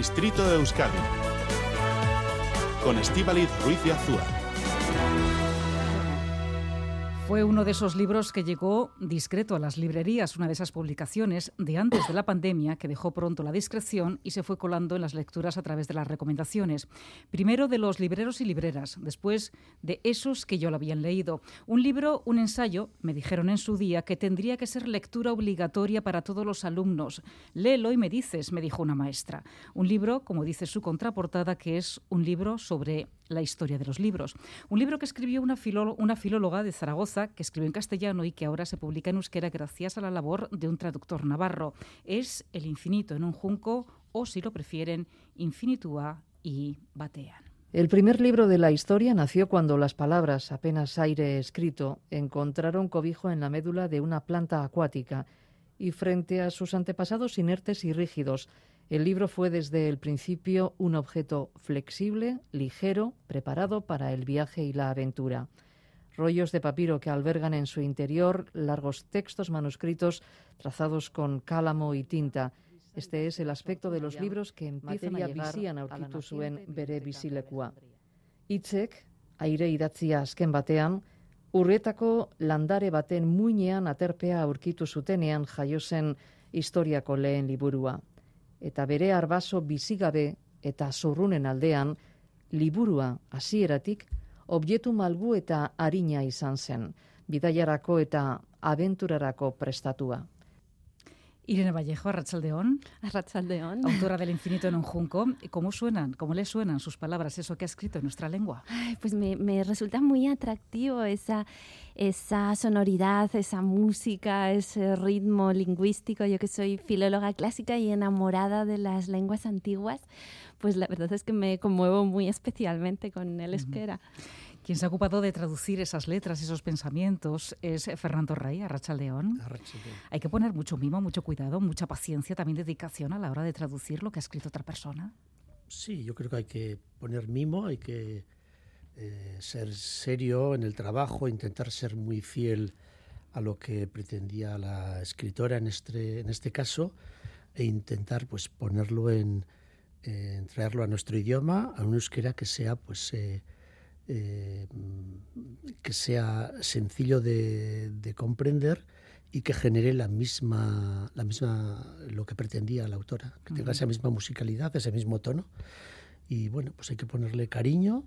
Distrito de Euskadi con Estíbaliz Ruiz de Azúa. Fue uno de esos libros que llegó discreto a las librerías, una de esas publicaciones de antes de la pandemia que dejó pronto la discreción y se fue colando en las lecturas a través de las recomendaciones. Primero de los libreros y libreras, después de esos que yo lo habían leído. Un libro, un ensayo, me dijeron en su día, que tendría que ser lectura obligatoria para todos los alumnos. Léelo y me dices, me dijo una maestra. Un libro, como dice su contraportada, que es un libro sobre la historia de los libros. Un libro que escribió una filóloga de Zaragoza, que escribió en castellano y que ahora se publica en euskera gracias a la labor de un traductor navarro. Es El infinito en un junco, o si lo prefieren, Infinitua y Batean. El primer libro de la historia nació cuando las palabras, apenas aire escrito, encontraron cobijo en la médula de una planta acuática y frente a sus antepasados inertes y rígidos. El libro fue desde el principio un objeto flexible, ligero, preparado para el viaje y la aventura. Rollos de papiro que albergan en su interior largos textos manuscritos trazados con cálamo y tinta. Este es el aspecto de los libros que empiezan a llegar aurkitu zuen bere bizilekua. Hitzek, aire idatzia azken batean, urrietako landare baten muinean aterpea aurkitu zutenean jaio zen historiako lehen liburua. Eta bere arbaso bizigabe eta zurrunen aldean, liburua hasieratik objektu malgu eta arina izan zen, bidaiarako eta abenturarako prestatua. Irene Vallejo, Arratsaldeón. Arratsaldeón. Autora del Infinito en un junco. ¿Cómo le suenan sus palabras, eso que ha escrito en nuestra lengua? Ay, pues me resulta muy atractivo esa sonoridad, esa música, ese ritmo lingüístico. Yo que soy filóloga clásica y enamorada de las lenguas antiguas, pues la verdad es que me conmuevo muy especialmente con el euskera. Quien se ha ocupado de traducir esas letras, esos pensamientos, es Fernando Rey, Arratsaldeón. Hay que poner mucho mimo, mucho cuidado, mucha paciencia, también dedicación a la hora de traducir lo que ha escrito otra persona. Sí, yo creo que hay que poner mimo, hay que ser serio en el trabajo, intentar ser muy fiel a lo que pretendía la escritora en este caso, e intentar pues ponerlo traerlo a nuestro idioma, a un euskera que sea que sea sencillo de comprender y que genere la misma lo que pretendía la autora, que tenga esa misma musicalidad, ese mismo tono. Y bueno, pues hay que ponerle cariño,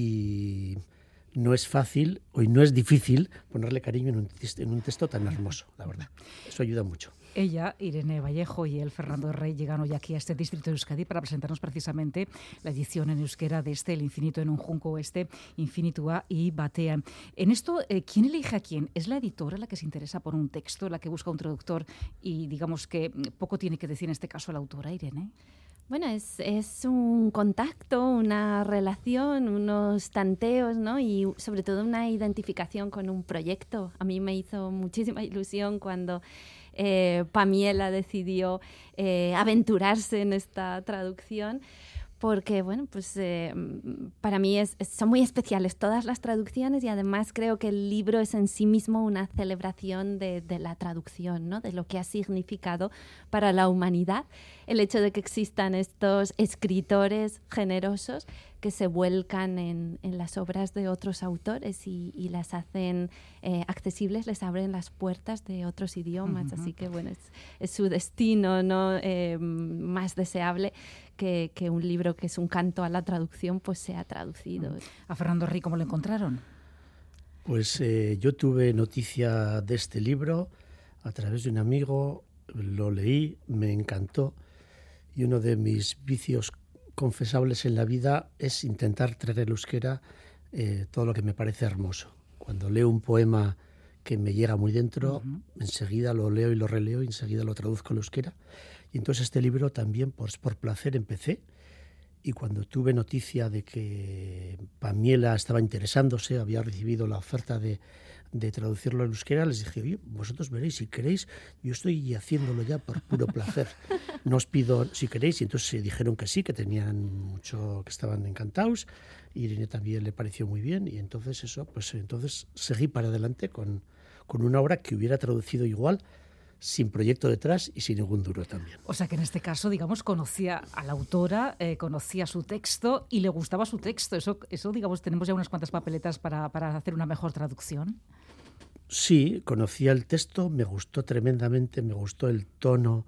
y no es fácil y no es difícil ponerle cariño en un texto tan hermoso, la verdad. Eso ayuda mucho. Ella, Irene Vallejo, y el Fernando Rey llegan hoy aquí a este distrito de Euskadi para presentarnos precisamente la edición en euskera de El infinito en un junco, Infinitua y Batean. En esto, ¿quién elige a quién? ¿Es la editora la que se interesa por un texto, la que busca un traductor y digamos que poco tiene que decir en este caso la autora, Irene? Bueno, es un contacto, una relación, unos tanteos, ¿no? Y sobre todo una identificación con un proyecto. A mí me hizo muchísima ilusión cuando Pamiela decidió aventurarse en esta traducción, porque, bueno, pues para mí son muy especiales todas las traducciones, y además creo que el libro es en sí mismo una celebración de la traducción, ¿no? De lo que ha significado para la humanidad el hecho de que existan estos escritores generosos que se vuelcan en las obras de otros autores y las hacen accesibles, les abren las puertas de otros idiomas. Así que, bueno, es su destino, ¿no? Más deseable que un libro que es un canto a la traducción pues sea traducido. ¿A Fernando Rey cómo lo encontraron? Pues yo tuve noticia de este libro a través de un amigo, lo leí, me encantó, y uno de mis vicios confesables en la vida es intentar traer el euskera todo lo que me parece hermoso. Cuando leo un poema que me llega muy dentro, enseguida lo leo y lo releo y enseguida lo traduzco al euskera. Y entonces este libro también por placer empecé, y cuando tuve noticia de que Pamiela estaba interesándose, había recibido la oferta de traducirlo al euskera, les dije, oye, vosotros veréis, si queréis, yo estoy haciéndolo ya por puro placer. No os pido si queréis, y entonces dijeron que sí, que tenían mucho, que estaban encantados, y Irene también le pareció muy bien, y entonces entonces seguí para adelante con una obra que hubiera traducido igual sin proyecto detrás y sin ningún duro también. O sea que en este caso, digamos, conocía a la autora, conocía su texto y le gustaba su texto. Eso digamos, tenemos ya unas cuantas papeletas para hacer una mejor traducción. Sí, conocía el texto, me gustó tremendamente, me gustó el tono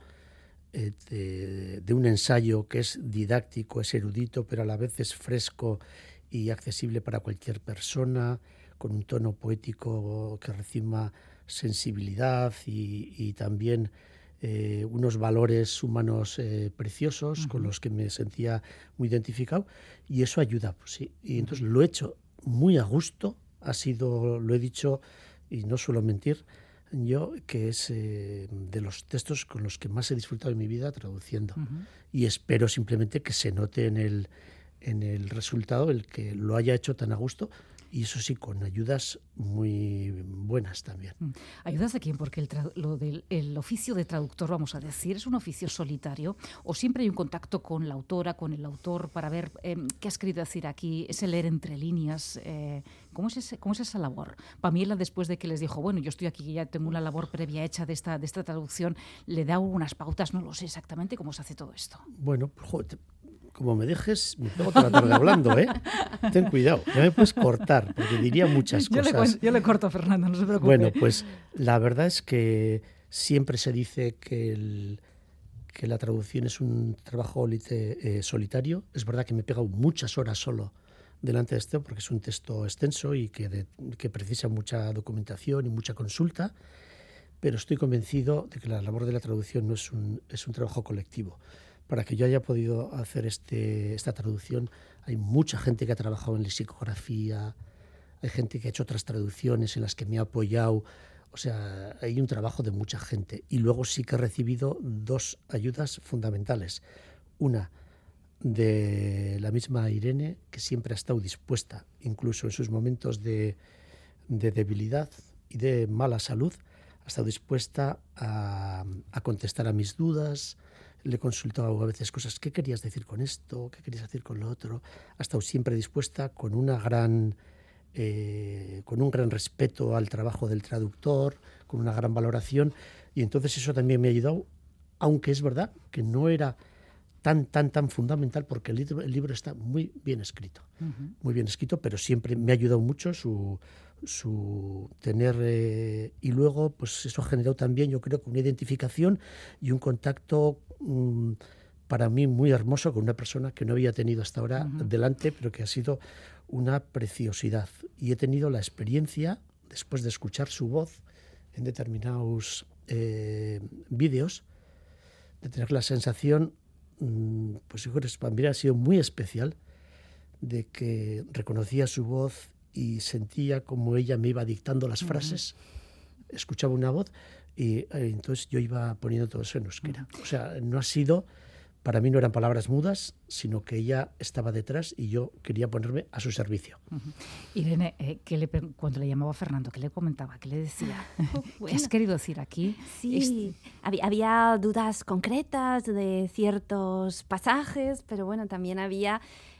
de un ensayo que es didáctico, es erudito, pero a la vez es fresco y accesible para cualquier persona, con un tono poético que recima sensibilidad y también unos valores humanos preciosos con los que me sentía muy identificado, y eso ayuda, pues sí. Y entonces lo he hecho muy a gusto, lo he dicho, y no suelo mentir, yo, que es de los textos con los que más he disfrutado en mi vida traduciendo. Y espero simplemente que se note en el resultado el que lo haya hecho tan a gusto, y eso sí, con ayudas muy buenas también. ¿Ayudas de quién? Porque el oficio de traductor, vamos a decir, ¿es un oficio solitario o siempre hay un contacto con la autora, con el autor, para ver qué has querido decir aquí, ese leer entre líneas? ¿Cómo es esa labor? Pamela, después de que les dijo, bueno, yo estoy aquí, ya tengo una labor previa hecha de esta traducción, ¿le da unas pautas? No lo sé exactamente cómo se hace todo esto. Bueno, pues, joder, como me dejes, me pego toda la tarde hablando, ¿eh? Ten cuidado, ya me puedes cortar, porque diría muchas cosas. Yo le corto a Fernando, no se preocupe. Bueno, pues la verdad es que siempre se dice que la traducción es un trabajo solitario. Es verdad que me he pegado muchas horas solo delante de esto, porque es un texto extenso y que precisa mucha documentación y mucha consulta, pero estoy convencido de que la labor de la traducción no es un trabajo colectivo. Para que yo haya podido hacer esta traducción, hay mucha gente que ha trabajado en lexicografía, hay gente que ha hecho otras traducciones en las que me ha apoyado. O sea, hay un trabajo de mucha gente. Y luego sí que he recibido 2 ayudas fundamentales. Una, de la misma Irene, que siempre ha estado dispuesta, incluso en sus momentos de debilidad y de mala salud, ha estado dispuesta a contestar a mis dudas. Le he consultado a veces cosas, ¿qué querías decir con esto? ¿Qué querías decir con lo otro? Ha estado siempre dispuesta, con un gran respeto al trabajo del traductor, con una gran valoración, y entonces eso también me ha ayudado, aunque es verdad que no era tan fundamental, porque el libro está muy bien escrito, muy bien escrito, pero siempre me ha ayudado mucho su tener, y luego pues eso ha generado también, yo creo, que una identificación y un contacto para mí muy hermoso con una persona que no había tenido hasta ahora delante, pero que ha sido una preciosidad. Y he tenido la experiencia, después de escuchar su voz en determinados vídeos, de tener la sensación, pues yo creo que para mí ha sido muy especial, de que reconocía su voz y sentía como ella me iba dictando las frases, escuchaba una voz y entonces yo iba poniendo todo eso en euskera. O sea, no ha sido, para mí no eran palabras mudas, sino que ella estaba detrás y yo quería ponerme a su servicio. Irene, cuando le llamaba a Fernando, ¿qué le comentaba? ¿Qué le decía? Bueno, ¿qué has querido decir aquí? Sí, había dudas concretas de ciertos pasajes, pero bueno, también había...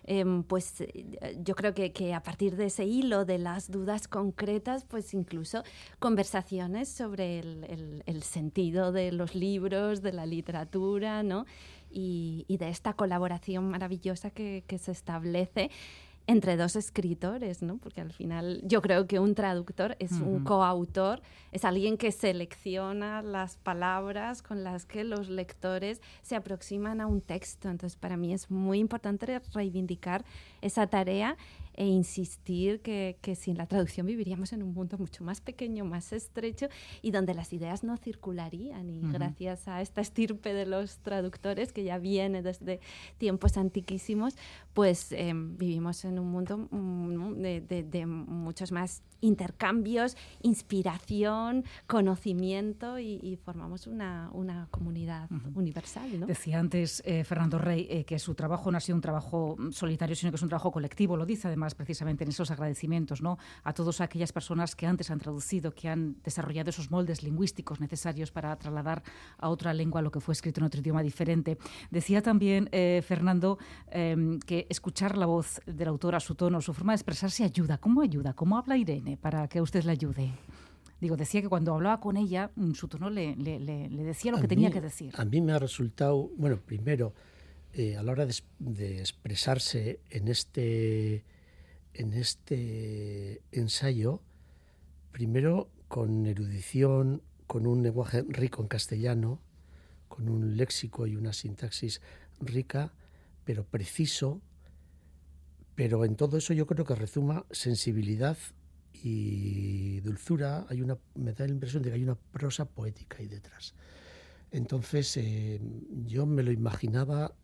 yo creo que a partir de ese hilo de las dudas concretas, pues incluso conversaciones sobre el sentido de los libros, de la literatura, ¿no? Y de esta colaboración maravillosa que se establece entre 2 escritores, ¿no? Porque al final yo creo que un traductor es un coautor, es alguien que selecciona las palabras con las que los lectores se aproximan a un texto. Entonces, para mí es muy importante reivindicar esa tarea e insistir que sin la traducción viviríamos en un mundo mucho más pequeño, más estrecho, y donde las ideas no circularían. Y gracias a esta estirpe de los traductores, que ya viene desde tiempos antiquísimos, pues vivimos en un mundo de muchos más intercambios, inspiración, conocimiento, y formamos una comunidad universal, ¿no? Decía antes Fernando Rey que su trabajo no ha sido un trabajo solitario, sino que es un trabajo colectivo. Lo dice además precisamente en esos agradecimientos, ¿no?, a todas aquellas personas que antes han traducido, que han desarrollado esos moldes lingüísticos necesarios para trasladar a otra lengua lo que fue escrito en otro idioma diferente. Decía también Fernando que escuchar la voz del autor, a su tono, su forma de expresarse ayuda. ¿Cómo ayuda? ¿Cómo habla Irene para que usted le ayude? Digo, decía que cuando hablaba con ella, su tono le decía lo que tenía que decir. A mí me ha resultado, bueno, primero, a la hora de expresarse en este ensayo, primero con erudición, con un lenguaje rico en castellano, con un léxico y una sintaxis rica, pero preciso, pero en todo eso yo creo que rezuma sensibilidad y dulzura. Me da la impresión de que hay una prosa poética ahí detrás. Entonces yo me lo imaginaba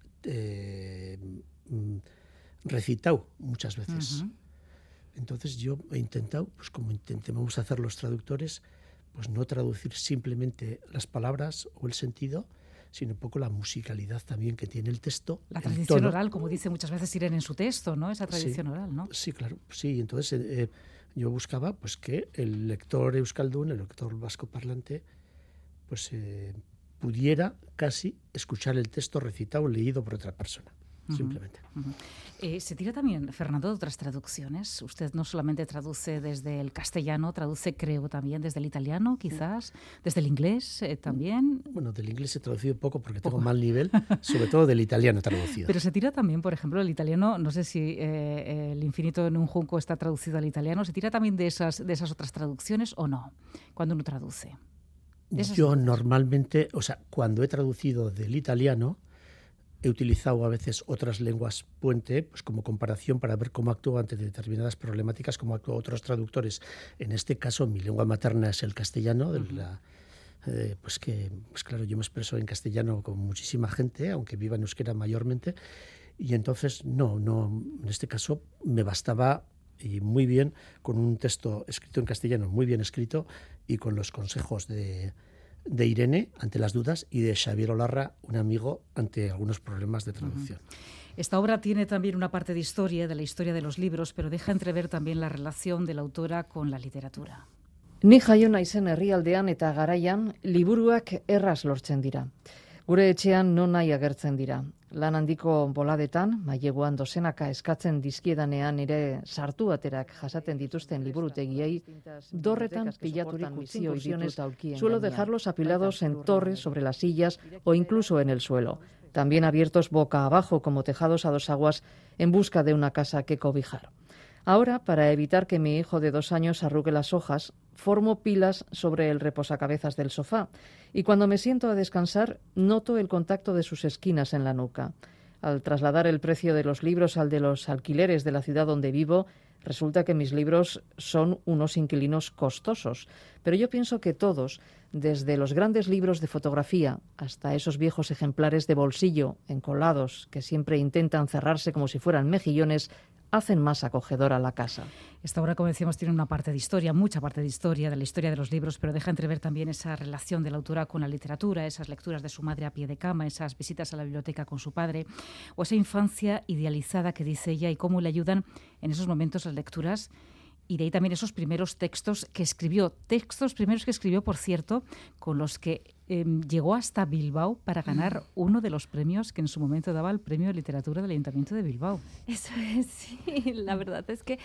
recitado muchas veces. Uh-huh. Entonces yo he intentado, pues como intentemos hacer los traductores, pues no traducir simplemente las palabras o el sentido, sino un poco la musicalidad también que tiene el texto. La tradición oral, como dice muchas veces Irene en su texto, ¿no? Esa tradición oral, ¿no? Sí, claro. Sí, entonces yo buscaba pues que el lector euskaldun, el lector vasco parlante, pues pudiera casi escuchar el texto recitado, leído por otra persona. Simplemente. Uh-huh. Se tira también, Fernando, de otras traducciones. Usted no solamente traduce desde el castellano, traduce, creo, también desde el italiano, quizás, desde el inglés también. Bueno, del inglés he traducido poco porque tengo mal nivel, sobre todo del italiano he traducido. Pero se tira también, por ejemplo, el italiano, no sé si El infinito en un junco está traducido al italiano, ¿se tira también de esas otras traducciones o no, cuando uno traduce? Yo normalmente, o sea, cuando he traducido del italiano, he utilizado a veces otras lenguas puente, pues como comparación para ver cómo actúo ante determinadas problemáticas, cómo actúan otros traductores. En este caso, mi lengua materna es el castellano, pues claro, yo me expreso en castellano con muchísima gente, aunque viva en euskera mayormente, y entonces no, en este caso me bastaba y muy bien con un texto escrito en castellano, muy bien escrito, y con los consejos de Irene ante las dudas y de Xavier Olarra, un amigo, ante algunos problemas de traducción. Esta obra tiene también una parte de historia, de la historia de los libros, pero deja entrever también la relación de la autora con la literatura. Ni jaio naizen herrialdean eta garaian liburuak erraz lortzen dira. Gure etxean non nahi agertzen dira. Lan handiko boladetan, maileguan dozenaka eskatzen dizkiedanean ere sartu aterak jasaten dituzten liburutegiei, dorretan pilaturik misio ditut aulkien. Suelo dejarlos apilados en torres sobre las sillas o incluso en el suelo, también abiertos boca abajo como tejados a dos aguas en busca de una casa que cobijar. Ahora, para evitar que mi hijo de 2 años arrugue las hojas, formo pilas sobre el reposacabezas del sofá y cuando me siento a descansar noto el contacto de sus esquinas en la nuca. Al trasladar el precio de los libros al de los alquileres de la ciudad donde vivo, resulta que mis libros son unos inquilinos costosos. Pero yo pienso que todos, desde los grandes libros de fotografía hasta esos viejos ejemplares de bolsillo encolados que siempre intentan cerrarse como si fueran mejillones, hacen más acogedora la casa. Esta obra, como decíamos, tiene una parte de historia, mucha parte de la historia de los libros, pero deja entrever también esa relación de la autora con la literatura, esas lecturas de su madre a pie de cama, esas visitas a la biblioteca con su padre, o esa infancia idealizada que dice ella y cómo le ayudan en esos momentos las lecturas. Y de ahí también esos primeros textos que escribió, por cierto, con los que llegó hasta Bilbao para ganar uno de los premios que en su momento daba el Premio de Literatura del Ayuntamiento de Bilbao. Eso es, sí, la verdad es que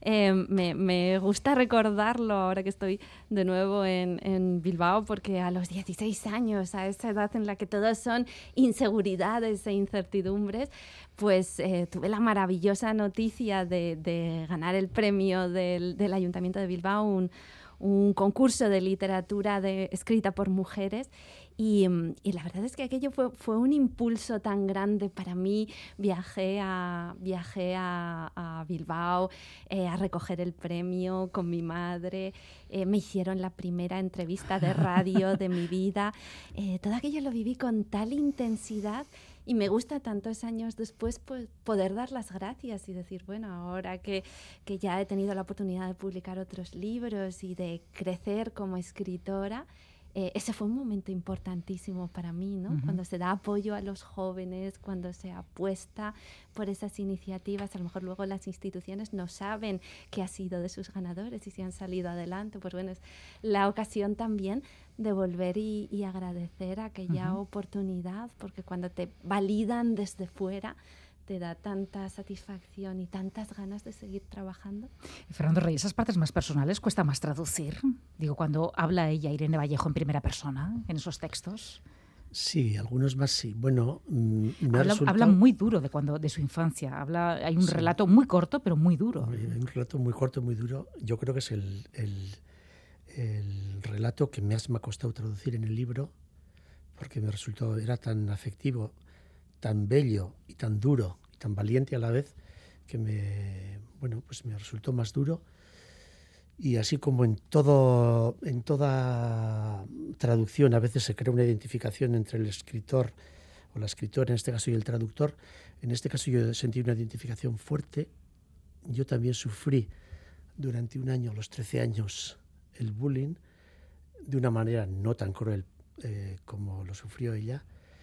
me gusta recordarlo ahora que estoy de nuevo en Bilbao, porque a los 16 años, a esa edad en la que todas son inseguridades e incertidumbres, pues tuve la maravillosa noticia de ganar el premio del Ayuntamiento de Bilbao, un concurso de literatura escrita por mujeres y la verdad es que aquello fue un impulso tan grande para mí. Viajé a Bilbao a recoger el premio con mi madre, me hicieron la primera entrevista de radio de mi vida, todo aquello lo viví con tal intensidad. Y me gusta tantos años después pues, poder dar las gracias y decir, bueno, ahora que ya he tenido la oportunidad de publicar otros libros y de crecer como escritora, ese fue un momento importantísimo para mí, ¿no? Uh-huh. Cuando se da apoyo a los jóvenes, cuando se apuesta por esas iniciativas, a lo mejor luego las instituciones no saben qué ha sido de sus ganadores y si han salido adelante, pues bueno, es la ocasión también de volver y agradecer aquella oportunidad, porque cuando te validan desde fuera, te da tanta satisfacción y tantas ganas de seguir trabajando. Fernando Rey, esas partes más personales cuesta más traducir. Digo, cuando habla ella, Irene Vallejo, en primera persona, en esos textos. Sí, algunos más sí. Bueno, habla muy duro de su infancia. Hay un relato muy corto, pero muy duro. Hay un relato muy corto, muy duro. Yo creo que es el relato que más me ha costado traducir en el libro, porque era tan afectivo, tan bello y tan duro y tan valiente a la vez, que me resultó más duro. Y así como en toda traducción a veces se crea una identificación entre el escritor o la escritora, en este caso, y el traductor, en este caso yo sentí una identificación fuerte. Yo también sufrí durante un año, los 13 años, el bullying, de una manera no tan cruel como lo sufrió ella.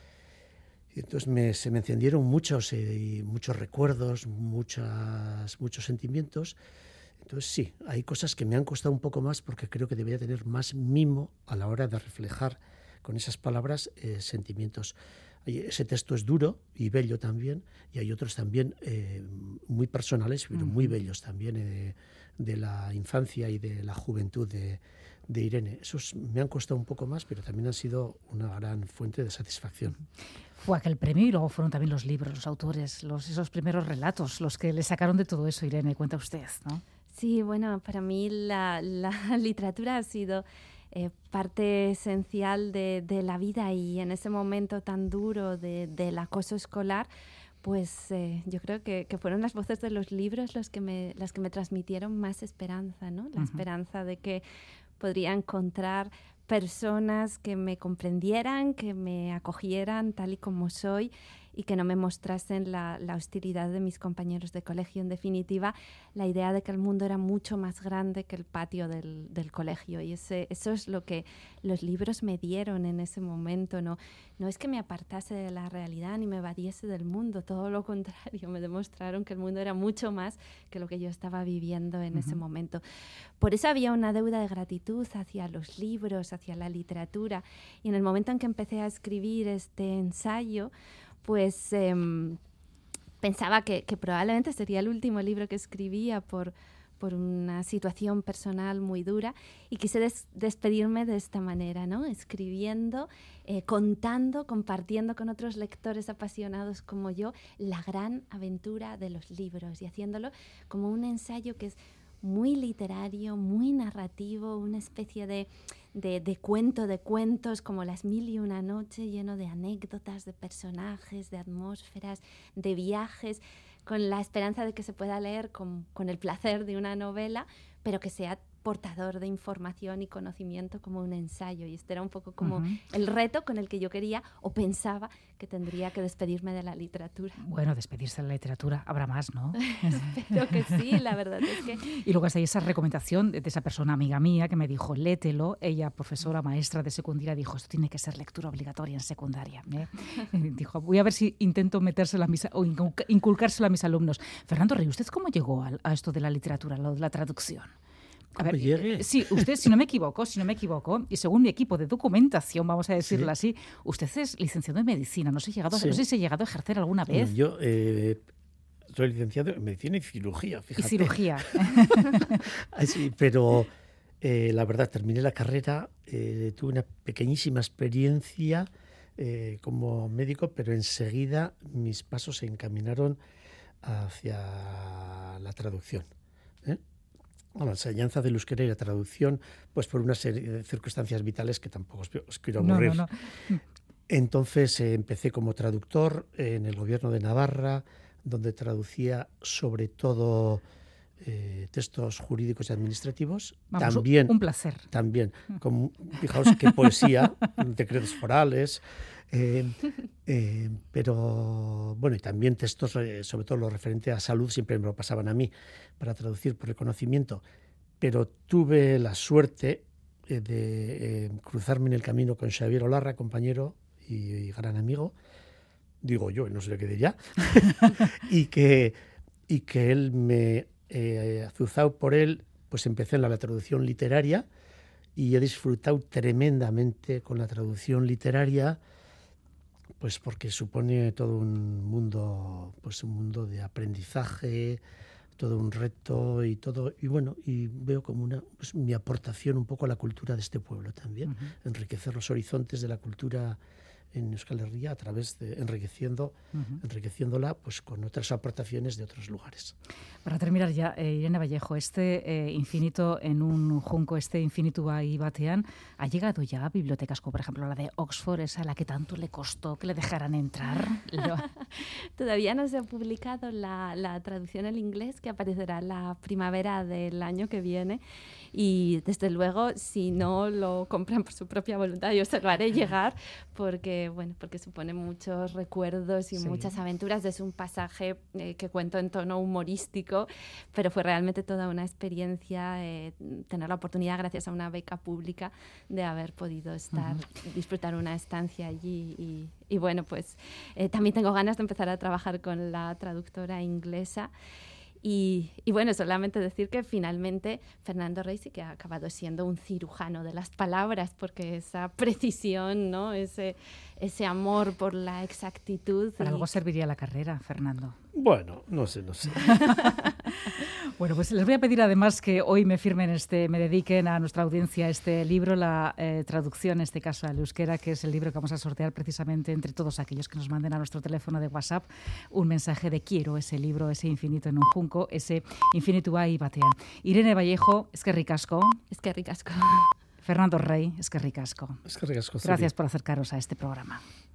Y entonces se me encendieron muchos recuerdos, muchos sentimientos. Entonces sí, hay cosas que me han costado un poco más porque creo que debería tener más mimo a la hora de reflejar con esas palabras sentimientos. Ese texto es duro y bello también, y hay otros también muy personales, pero muy bellos también, de la infancia y de la juventud de Irene. Esos me han costado un poco más, pero también han sido una gran fuente de satisfacción. Fue aquel premio y luego fueron también los libros, los autores, esos primeros relatos, los que le sacaron de todo eso, Irene, cuenta usted, ¿no? Sí, bueno, para mí la literatura ha sido parte esencial de la vida, y en ese momento tan duro del acoso escolar, pues yo creo que fueron las voces de los libros las que me transmitieron más esperanza, ¿no? La esperanza de que podría encontrar personas que me comprendieran, que me acogieran tal y como soy, y que no me mostrasen la hostilidad de mis compañeros de colegio. En definitiva, la idea de que el mundo era mucho más grande que el patio del colegio. Y eso es lo que los libros me dieron en ese momento. No es que me apartase de la realidad ni me evadiese del mundo, todo lo contrario. Me demostraron que el mundo era mucho más que lo que yo estaba viviendo en ese momento. Por eso había una deuda de gratitud hacia los libros, hacia la literatura. Y en el momento en que empecé a escribir este ensayo, pues pensaba que probablemente sería el último libro que escribía por una situación personal muy dura, y quise despedirme de esta manera, ¿no? Escribiendo, contando, compartiendo con otros lectores apasionados como yo la gran aventura de los libros, y haciéndolo como un ensayo que es muy literario, muy narrativo, una especie de cuento de cuentos, como Las mil y una noche, lleno de anécdotas, de personajes, de atmósferas, de viajes, con la esperanza de que se pueda leer con el placer de una novela, pero que sea portador de información y conocimiento como un ensayo. Y este era un poco como el reto con el que yo quería o pensaba que tendría que despedirme de la literatura. Bueno, despedirse de la literatura habrá más, ¿no? Espero que sí, la verdad es que... Y luego hay esa recomendación de esa persona amiga mía que me dijo, léetelo. Ella, profesora, maestra de secundaria, dijo, esto tiene que ser lectura obligatoria en secundaria. Dijo, voy a ver si intento metérselo a mis, o inculcárselo a mis alumnos. Fernando Rey, ¿usted cómo llegó a esto de la literatura, lo de la traducción? A ver, sí, usted, si no me equivoco, y según mi equipo de documentación, vamos a decirlo así, usted es licenciado en medicina. No sé si ha llegado a ejercer alguna vez. Yo soy licenciado en medicina y cirugía, fíjate. Y cirugía. Sí, pero la verdad, terminé la carrera, tuve una pequeñísima experiencia como médico, pero enseguida mis pasos se encaminaron hacia la traducción. La enseñanza del euskera y la traducción, pues por una serie de circunstancias vitales que tampoco os quiero aburrir. No. Entonces empecé como traductor en el gobierno de Navarra, donde traducía sobre todo textos jurídicos y administrativos. Vamos, también, un placer. También, fijaos qué poesía, decretos forales, pero bueno, y también textos, sobre todo lo referente a salud, siempre me lo pasaban a mí para traducir por el conocimiento. Pero tuve la suerte de cruzarme en el camino con Xavier Olarra, compañero y gran amigo, digo yo, no sé lo que diría, y que él me azuzado por él, pues empecé en la traducción literaria y he disfrutado tremendamente con la traducción literaria, pues porque supone todo un mundo, pues un mundo de aprendizaje, todo un reto y todo, y bueno, y veo como pues mi aportación un poco a la cultura de este pueblo también, enriquecer los horizontes de la cultura en Euskal Herria a través de enriqueciéndola pues con otras aportaciones de otros lugares. Para terminar ya, Irene Vallejo, este infinito en un junco, este infinitu ahí batean, ¿ha llegado ya a bibliotecas como por ejemplo la de Oxford, esa a la que tanto le costó que le dejaran entrar? Todavía no se ha publicado la traducción al inglés, que aparecerá la primavera del año que viene. Y desde luego, si no lo compran por su propia voluntad, yo se lo haré llegar, porque supone muchos recuerdos y muchas aventuras. Es un pasaje que cuento en tono humorístico, pero fue realmente toda una experiencia tener la oportunidad, gracias a una beca pública, de haber podido disfrutar una estancia allí. Y bueno, pues también tengo ganas de empezar a trabajar con la traductora inglesa. Y bueno, solamente decir que finalmente Fernando Rey sí que ha acabado siendo un cirujano de las palabras, porque esa precisión, ¿no? Ese amor por la exactitud. Para algo serviría la carrera, Fernando. Bueno, no sé. Bueno, pues les voy a pedir además que hoy me dediquen a nuestra audiencia este libro, la traducción, en este caso al euskera, que es el libro que vamos a sortear precisamente entre todos aquellos que nos manden a nuestro teléfono de WhatsApp un mensaje de quiero ese libro, ese infinito en un junco, ese infinitu ahí batean. Irene Vallejo, eskerrik asko. Eskerrik asko. Fernando Rey, eskerrik asko. Eskerrik asko. Gracias por acercaros a este programa.